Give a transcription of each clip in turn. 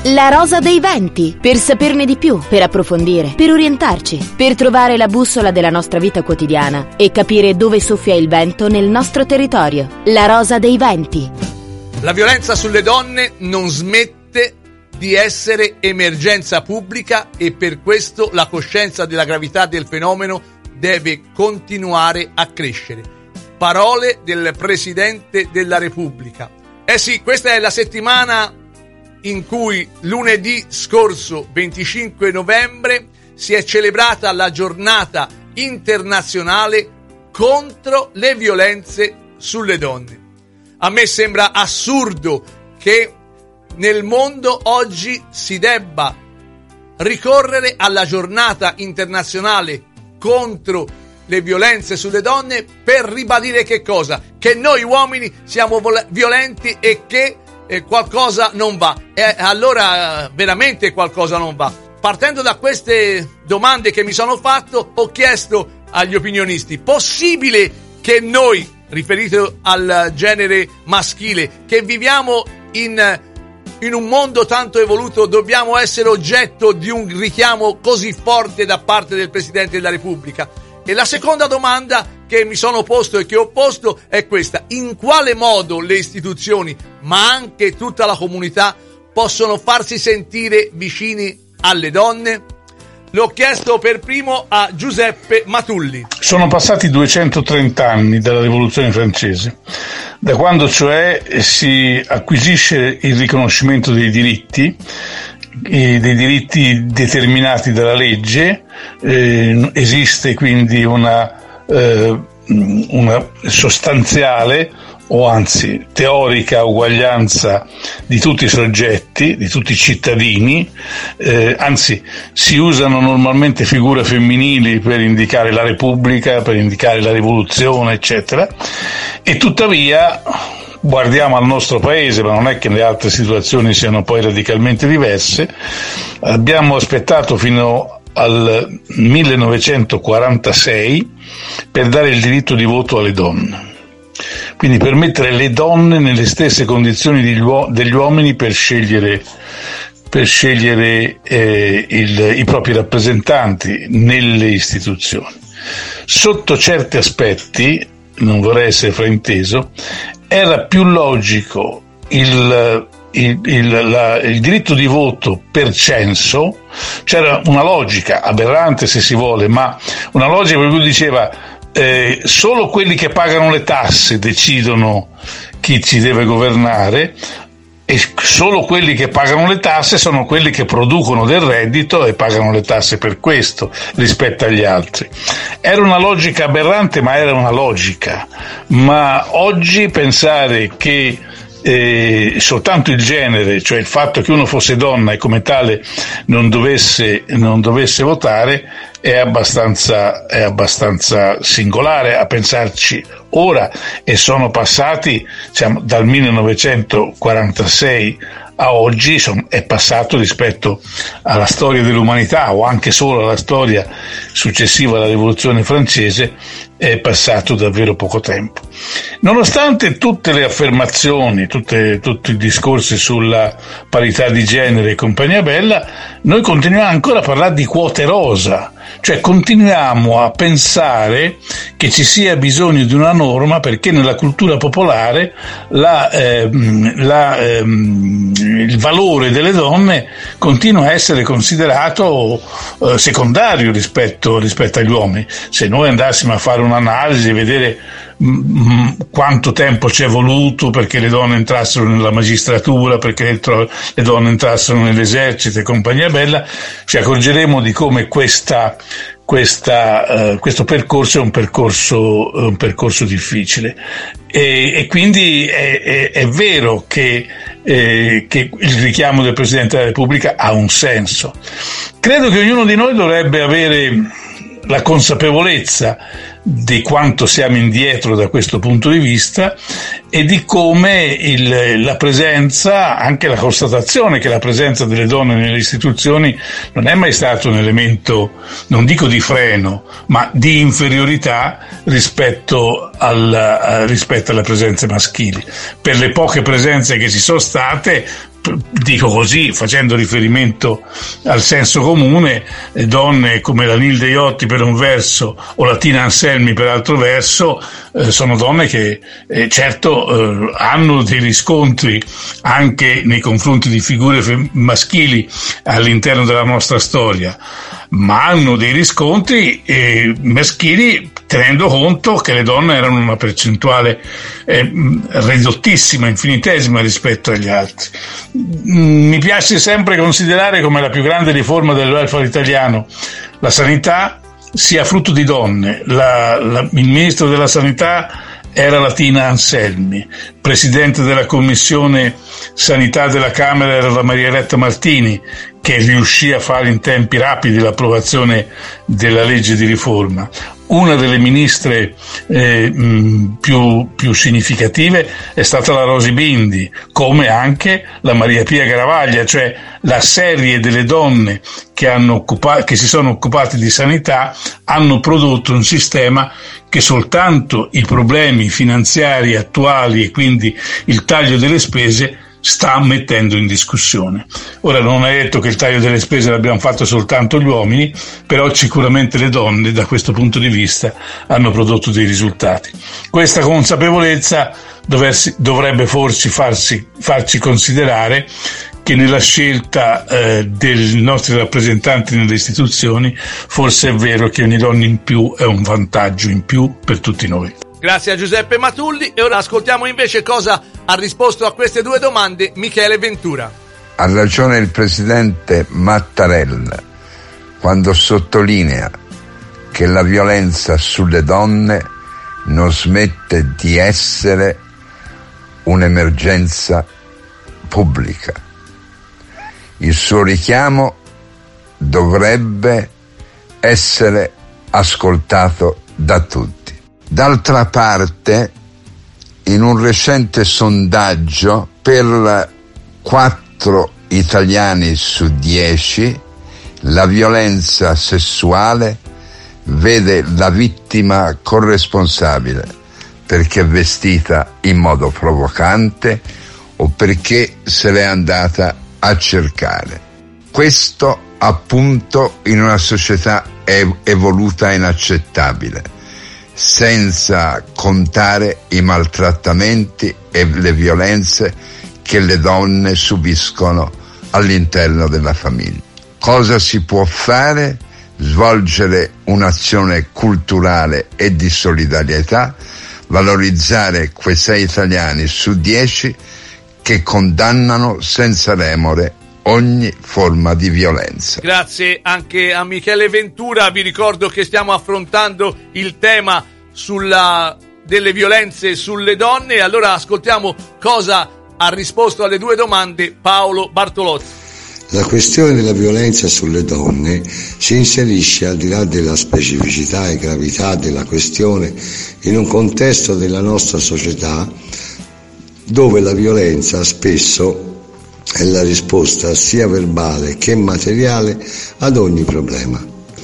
La rosa dei venti, per saperne di più, per approfondire, per orientarci, per trovare la bussola della nostra vita quotidiana e capire dove soffia il vento nel nostro territorio. La rosa dei venti. La violenza sulle donne non smette di essere emergenza pubblica e per questo la coscienza della gravità del fenomeno deve continuare a crescere. Parole del Presidente della Repubblica. Sì, questa è la settimana in cui lunedì scorso 25 novembre si è celebrata la giornata internazionale contro le violenze sulle donne. A me sembra assurdo che nel mondo oggi si debba ricorrere alla giornata internazionale contro le violenze sulle donne per ribadire che cosa? Che noi uomini siamo violenti e che qualcosa non va. Allora veramente qualcosa non va. Partendo da queste domande che mi sono fatto, ho chiesto agli opinionisti: possibile che noi, riferito al genere maschile, che viviamo in un mondo tanto evoluto, dobbiamo essere oggetto di un richiamo così forte da parte del Presidente della Repubblica? E la seconda domanda che mi sono posto e che ho posto è questa: in quale modo le istituzioni, ma anche tutta la comunità, possono farsi sentire vicini alle donne? L'ho chiesto per primo a Giuseppe Matulli. Sono passati 230 anni dalla Rivoluzione francese, da quando cioè si acquisisce il riconoscimento dei diritti determinati dalla legge, esiste quindi una sostanziale o anzi teorica uguaglianza di tutti i soggetti, di tutti i cittadini, anzi si usano normalmente figure femminili per indicare la Repubblica, per indicare la rivoluzione, eccetera, e tuttavia guardiamo al nostro paese, ma non è che le altre situazioni siano poi radicalmente diverse. Abbiamo aspettato fino al 1946 per dare il diritto di voto alle donne, quindi per mettere le donne nelle stesse condizioni degli uomini per scegliere i propri rappresentanti nelle istituzioni. Sotto certi aspetti, non vorrei essere frainteso, era più logico il diritto di voto per censo. C'era una logica aberrante, se si vuole, ma una logica per cui diceva solo quelli che pagano le tasse decidono chi ci deve governare, e solo quelli che pagano le tasse sono quelli che producono del reddito e pagano le tasse per questo rispetto agli altri. Era una logica aberrante, ma era una logica. Ma oggi pensare che soltanto il genere, cioè il fatto che uno fosse donna e come tale non dovesse votare, è abbastanza singolare a pensarci ora, e sono passati, dal 1946 a oggi, è passato rispetto alla storia dell'umanità o anche solo alla storia successiva alla Rivoluzione francese, è passato davvero poco tempo. Nonostante tutte le affermazioni, tutti i discorsi sulla parità di genere e compagnia bella, noi continuiamo ancora a parlare di quote rosa, cioè continuiamo a pensare che ci sia bisogno di una norma perché nella cultura popolare il valore delle donne continua a essere considerato secondario rispetto agli uomini. Se noi andassimo a fare un'analisi e vedere quanto tempo ci è voluto perché le donne entrassero nella magistratura, perché le donne entrassero nell'esercito e compagnia bella, ci accorgeremo di come questo percorso è un percorso difficile, e quindi è vero che il richiamo del Presidente della Repubblica ha un senso. Credo che ognuno di noi dovrebbe avere la consapevolezza di quanto siamo indietro da questo punto di vista e di come la presenza, anche la constatazione che la presenza delle donne nelle istituzioni non è mai stato un elemento, non dico di freno, ma di inferiorità rispetto alle presenze maschili. Per le poche presenze che ci sono state, dico così facendo riferimento al senso comune, donne come la Nilde Iotti per un verso o la Tina Anselmi per altro verso sono donne che certo hanno dei riscontri anche nei confronti di figure maschili all'interno della nostra storia, ma hanno dei riscontri maschili tenendo conto che le donne erano una percentuale ridottissima, infinitesima rispetto agli altri. Mi piace sempre considerare come la più grande riforma del welfare italiano la sanità sia frutto di donne. Il ministro della sanità era la Tina Anselmi, presidente della commissione sanità della Camera era la Maria Eletta Martini, che riuscì a fare in tempi rapidi l'approvazione della legge di riforma. Una delle ministre più significative è stata la Rosy Bindi, come anche la Maria Pia Garavaglia, cioè la serie delle donne che si sono occupate di sanità hanno prodotto un sistema che soltanto i problemi finanziari attuali e quindi il taglio delle spese sta mettendo in discussione. Ora non è detto che il taglio delle spese l'abbiamo fatto soltanto gli uomini, però sicuramente le donne da questo punto di vista hanno prodotto dei risultati. Questa consapevolezza dovrebbe forse farci considerare che nella scelta dei nostri rappresentanti nelle istituzioni forse è vero che ogni donna in più è un vantaggio in più per tutti noi. Grazie a Giuseppe Matulli e ora ascoltiamo invece cosa ha risposto a queste due domande Michele Ventura. Ha ragione il presidente Mattarella quando sottolinea che la violenza sulle donne non smette di essere un'emergenza pubblica. Il suo richiamo dovrebbe essere ascoltato da tutti. D'altra parte, in un recente sondaggio, per 4 italiani su 10 la violenza sessuale vede la vittima corresponsabile perché è vestita in modo provocante o perché se l'è andata a cercare. Questo appunto in una società evoluta e inaccettabile, senza contare i maltrattamenti e le violenze che le donne subiscono all'interno della famiglia. Cosa si può fare? Svolgere un'azione culturale e di solidarietà, valorizzare quei 6 italiani su 10 che condannano senza remore ogni forma di violenza. Grazie anche a Michele Ventura. Vi ricordo che stiamo affrontando il tema delle violenze sulle donne. Allora ascoltiamo cosa ha risposto alle due domande Paolo Bartolozzi. La questione della violenza sulle donne si inserisce, al di là della specificità e gravità della questione, in un contesto della nostra società dove la violenza spesso è la risposta sia verbale che materiale ad ogni problema.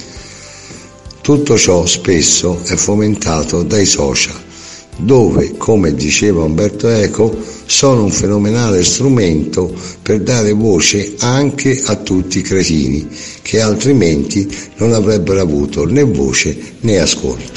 Tutto ciò spesso è fomentato dai social, dove, come diceva Umberto Eco, sono un fenomenale strumento per dare voce anche a tutti i cretini, che altrimenti non avrebbero avuto né voce né ascolto.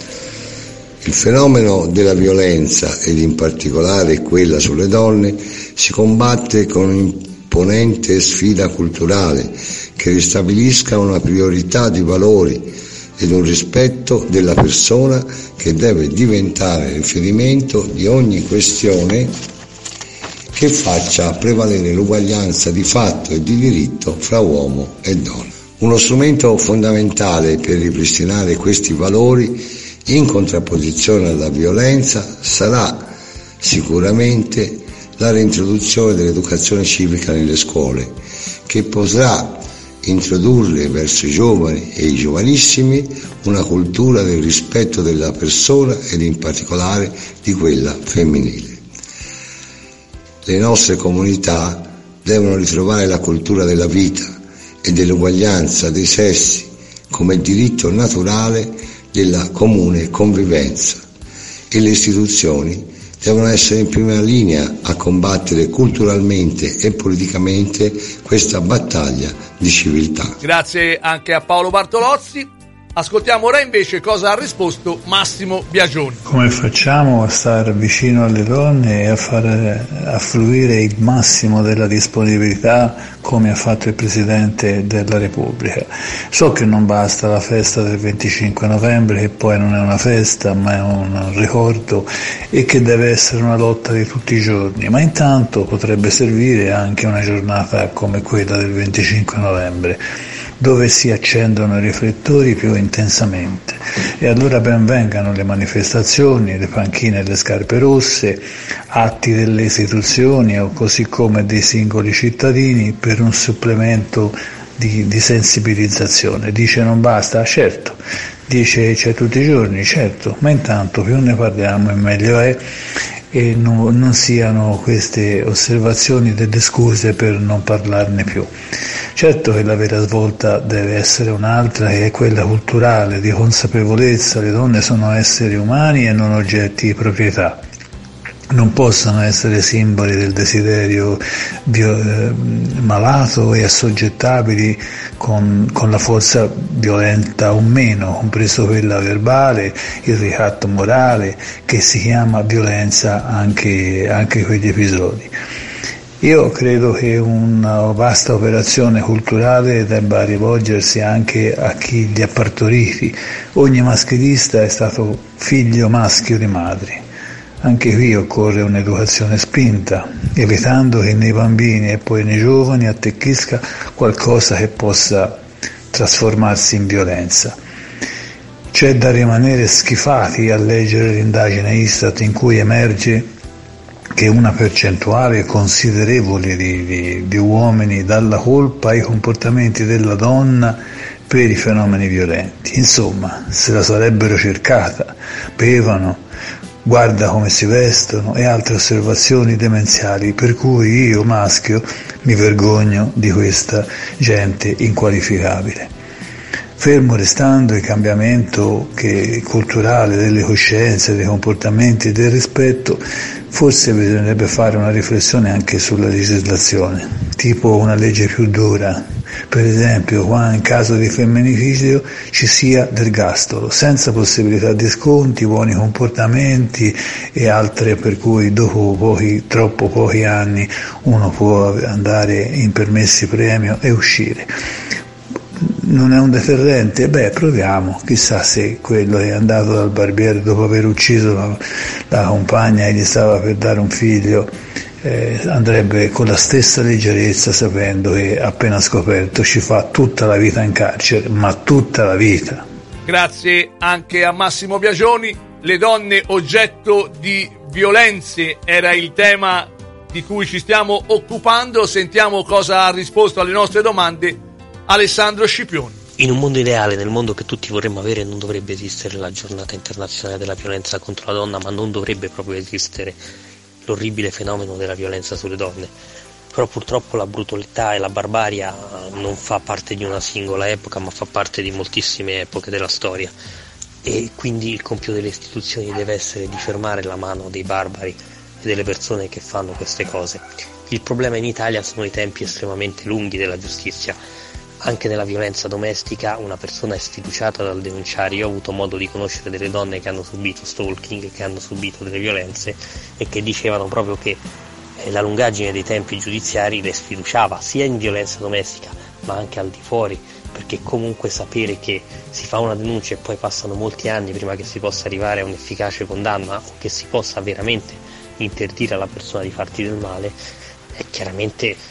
Il fenomeno della violenza, ed in particolare quella sulle donne, si combatte con un'imponente sfida culturale che ristabilisca una priorità di valori ed un rispetto della persona che deve diventare riferimento di ogni questione che faccia prevalere l'uguaglianza di fatto e di diritto fra uomo e donna. Uno strumento fondamentale per ripristinare questi valori in contrapposizione alla violenza sarà sicuramente la reintroduzione dell'educazione civica nelle scuole, che potrà introdurre verso i giovani e i giovanissimi una cultura del rispetto della persona ed in particolare di quella femminile. Le nostre comunità devono ritrovare la cultura della vita e dell'uguaglianza dei sessi come diritto naturale della comune convivenza, e le istituzioni devono essere in prima linea a combattere culturalmente e politicamente questa battaglia di civiltà. Grazie anche a Paolo Bartolozzi. Ascoltiamo ora invece cosa ha risposto Massimo Biagioni. Come facciamo a stare vicino alle donne e a far affluire il massimo della disponibilità come ha fatto il Presidente della Repubblica? So che non basta la festa del 25 novembre, che poi non è una festa ma è un ricordo, e che deve essere una lotta di tutti i giorni, ma intanto potrebbe servire anche una giornata come quella del 25 novembre, dove si accendono i riflettori più intensamente. E allora ben vengano le manifestazioni, le panchine e le scarpe rosse, atti delle istituzioni o così come dei singoli cittadini per un supplemento di sensibilizzazione. Dice non basta? Certo. Dice c'è tutti i giorni? Certo, ma intanto più ne parliamo e meglio è, e non siano queste osservazioni delle scuse per non parlarne più. Certo che la vera svolta deve essere un'altra, che è quella culturale, di consapevolezza. Le donne sono esseri umani e non oggetti di proprietà. Non possono essere simboli del desiderio malato e assoggettabili con la forza violenta o meno, compreso quella verbale, il ricatto morale, che si chiama violenza anche quegli episodi. Io credo che una vasta operazione culturale debba rivolgersi anche a chi li ha partoriti. Ogni maschilista è stato figlio maschio di madri. Anche qui occorre un'educazione spinta, evitando che nei bambini e poi nei giovani attecchisca qualcosa che possa trasformarsi in violenza. C'è da rimanere schifati a leggere l'indagine Istat in cui emerge che una percentuale considerevole di uomini dà la colpa ai comportamenti della donna per i fenomeni violenti. Insomma, se la sarebbero cercata, bevano, guarda come si vestono e altre osservazioni demenziali, per cui io, maschio, mi vergogno di questa gente inqualificabile. Fermo restando il cambiamento culturale delle coscienze, dei comportamenti e del rispetto, forse bisognerebbe fare una riflessione anche sulla legislazione, tipo una legge più dura. Per esempio, qua in caso di femminicidio ci sia l'ergastolo, senza possibilità di sconti, buoni comportamenti e altre, per cui dopo troppo pochi anni uno può andare in permessi premio e uscire. Non è un deterrente? Proviamo, chissà se quello è andato dal barbiere dopo aver ucciso la compagna e gli stava per dare un figlio, andrebbe con la stessa leggerezza, sapendo che appena scoperto ci fa tutta la vita in carcere, ma tutta la vita. Grazie anche a Massimo Biagioni. Le donne oggetto di violenze era il tema di cui ci stiamo occupando. Sentiamo cosa ha risposto alle nostre domande Alessandro Scipioni. In un mondo ideale, nel mondo che tutti vorremmo avere, non dovrebbe esistere la giornata internazionale della violenza contro la donna, ma non dovrebbe proprio esistere l'orribile fenomeno della violenza sulle donne. Però purtroppo la brutalità e la barbarie non fa parte di una singola epoca, ma fa parte di moltissime epoche della storia, e quindi il compito delle istituzioni deve essere di fermare la mano dei barbari e delle persone che fanno queste cose. Il problema in Italia sono i tempi estremamente lunghi della giustizia. Anche nella violenza domestica una persona è sfiduciata dal denunciare. Io ho avuto modo di conoscere delle donne che hanno subito stalking, che hanno subito delle violenze e che dicevano proprio che la lungaggine dei tempi giudiziari le sfiduciava sia in violenza domestica ma anche al di fuori, perché comunque sapere che si fa una denuncia e poi passano molti anni prima che si possa arrivare a un'efficace condanna o che si possa veramente interdire alla persona di farti del male è chiaramente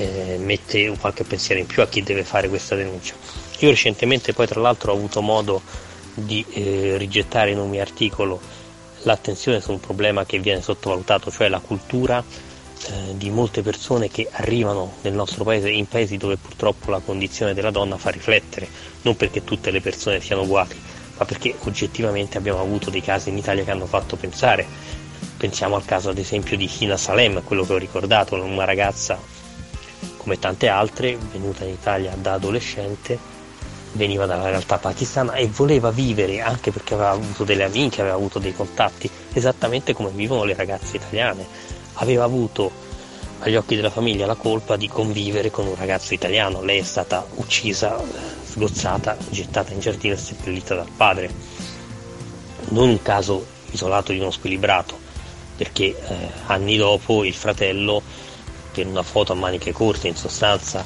mette qualche pensiero in più a chi deve fare questa denuncia. Io recentemente poi tra l'altro ho avuto modo di rigettare in un mio articolo l'attenzione su un problema che viene sottovalutato, cioè la cultura di molte persone che arrivano nel nostro paese, in paesi dove purtroppo la condizione della donna fa riflettere, non perché tutte le persone siano uguali, ma perché oggettivamente abbiamo avuto dei casi in Italia che hanno fatto pensare. Pensiamo al caso ad esempio di Hina Salem, quello che ho ricordato, una ragazza come tante altre, venuta in Italia da adolescente, veniva dalla realtà pakistana e voleva vivere, anche perché aveva avuto delle amiche, aveva avuto dei contatti, esattamente come vivono le ragazze italiane. Aveva avuto agli occhi della famiglia la colpa di convivere con un ragazzo italiano. Lei è stata uccisa, sgozzata, gettata in giardino e seppellita dal padre. Non un caso isolato di uno squilibrato, perché anni dopo il fratello, per una foto a maniche corte in sostanza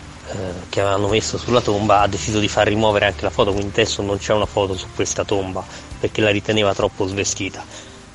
che avevano messo sulla tomba, ha deciso di far rimuovere anche la foto, quindi adesso non c'è una foto su questa tomba perché la riteneva troppo svestita.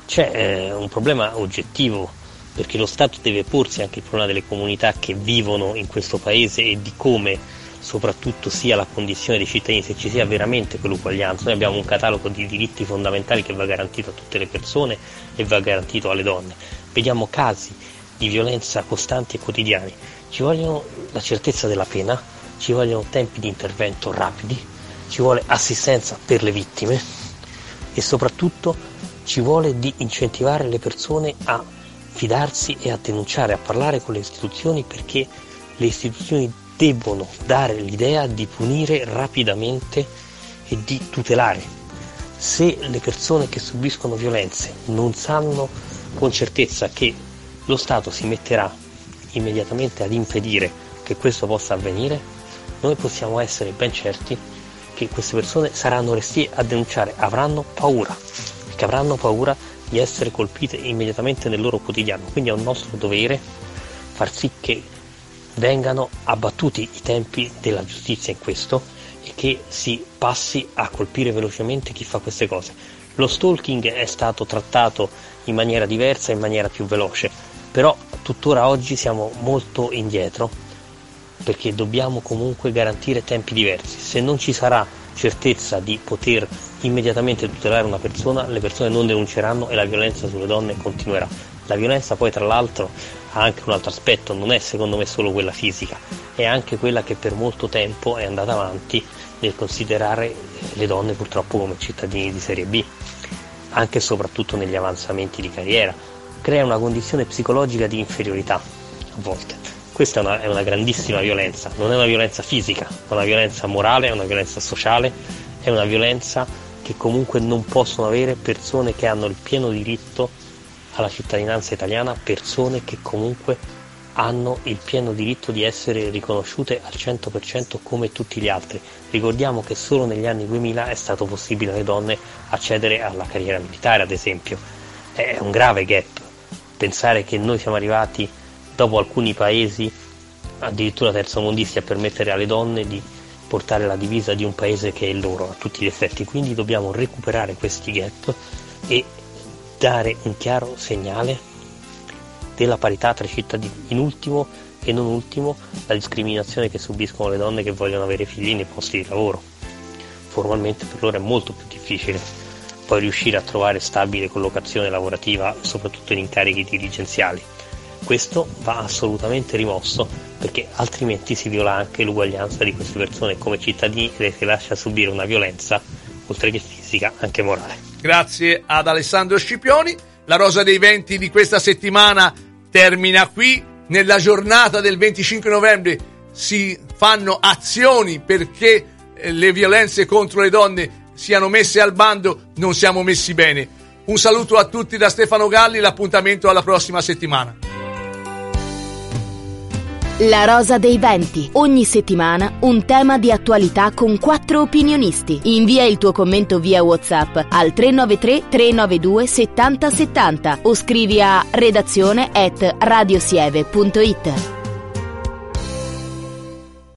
C'è un problema oggettivo, perché lo Stato deve porsi anche il problema delle comunità che vivono in questo paese e di come soprattutto sia la condizione dei cittadini, se ci sia veramente quell'uguaglianza. Noi abbiamo un catalogo di diritti fondamentali che va garantito a tutte le persone e va garantito alle donne. Vediamo casi di violenza costanti e quotidiani. Ci vogliono la certezza della pena, ci vogliono tempi di intervento rapidi, ci vuole assistenza per le vittime e soprattutto ci vuole di incentivare le persone a fidarsi e a denunciare, a parlare con le istituzioni, perché le istituzioni debbono dare l'idea di punire rapidamente e di tutelare. Se le persone che subiscono violenze non sanno con certezza che lo Stato si metterà immediatamente ad impedire che questo possa avvenire, noi possiamo essere ben certi che queste persone saranno restie a denunciare, avranno paura, perché avranno paura di essere colpite immediatamente nel loro quotidiano. Quindi è un nostro dovere far sì che vengano abbattuti i tempi della giustizia in questo e che si passi a colpire velocemente chi fa queste cose. Lo stalking è stato trattato in maniera diversa, in maniera più veloce, però tuttora oggi siamo molto indietro, perché dobbiamo comunque garantire tempi diversi. Se non ci sarà certezza di poter immediatamente tutelare una persona, le persone non denunceranno e la violenza sulle donne continuerà. La violenza poi tra l'altro ha anche un altro aspetto, non è secondo me solo quella fisica, è anche quella che per molto tempo è andata avanti nel considerare le donne purtroppo come cittadini di serie B, anche e soprattutto negli avanzamenti di carriera. Crea una condizione psicologica di inferiorità a volte. Questa è una grandissima violenza, non è una violenza fisica, è una violenza morale, è una violenza sociale, è una violenza che comunque non possono avere persone che hanno il pieno diritto alla cittadinanza italiana, persone che comunque hanno il pieno diritto di essere riconosciute al 100% come tutti gli altri. Ricordiamo che solo negli anni 2000 è stato possibile alle donne accedere alla carriera militare, ad esempio. È un grave gap pensare che noi siamo arrivati dopo alcuni paesi, addirittura terzomondisti, a permettere alle donne di portare la divisa di un paese che è il loro a tutti gli effetti. Quindi dobbiamo recuperare questi gap e dare un chiaro segnale della parità tra i cittadini. In ultimo e non ultimo, la discriminazione che subiscono le donne che vogliono avere figli nei posti di lavoro. Formalmente per loro è molto più difficile poi riuscire a trovare stabile collocazione lavorativa, soprattutto in incarichi dirigenziali. Questo va assolutamente rimosso, perché altrimenti si viola anche l'uguaglianza di queste persone come cittadini e si lascia subire una violenza, oltre che fisica, anche morale. Grazie ad Alessandro Scipioni. La Rosa dei Venti di questa settimana termina qui. Nella giornata del 25 novembre si fanno azioni perché le violenze contro le donne siano messe al bando. Non siamo messi bene. Un saluto a tutti da Stefano Galli, l'appuntamento alla prossima settimana. La Rosa dei Venti. Ogni settimana un tema di attualità con 4 opinionisti. Invia il tuo commento via WhatsApp al 393 392 7070 o scrivi a redazione@radiosieve.it.